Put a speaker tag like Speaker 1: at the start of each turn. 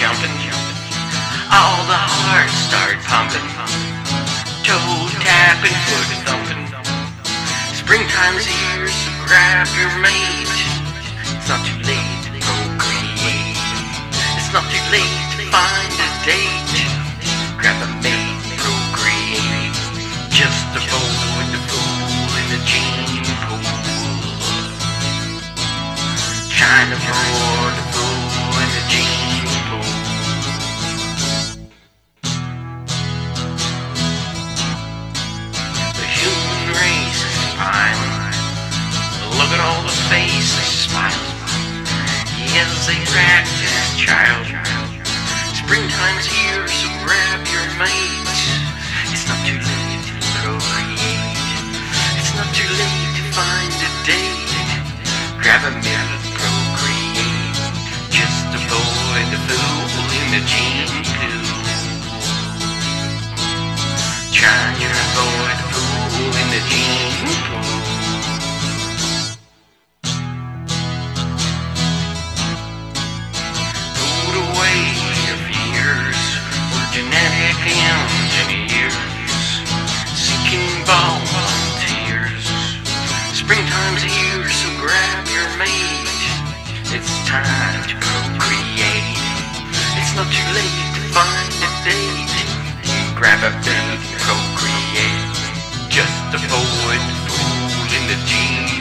Speaker 1: jumping. All the hearts start pumping. Toe tapping, foot thumping. Springtime's here, so grab your mate. It's not too late to procreate. It's not too late to find a date. Grab a mate, procreate. Just avoid the fool in the gene pool. Trying to avoid the fool in the gene pool. The human race is piling. Look at all the faces smiling. Yes, they practice child. Springtime's here, so grab your mate. It's not too late to procreate. It's not too late to find a date. Grab a mate, procreate. Just avoid the fool in the gene pool. Trying to avoid the fool in the gene pool. Put away your fears. We're genetic engineers, seeking volunteers. Springtime's here, so grab your mate. It's time to procreate. It's not too late to find a date. Grab a mate, procreate. Just avoid the fool in the gene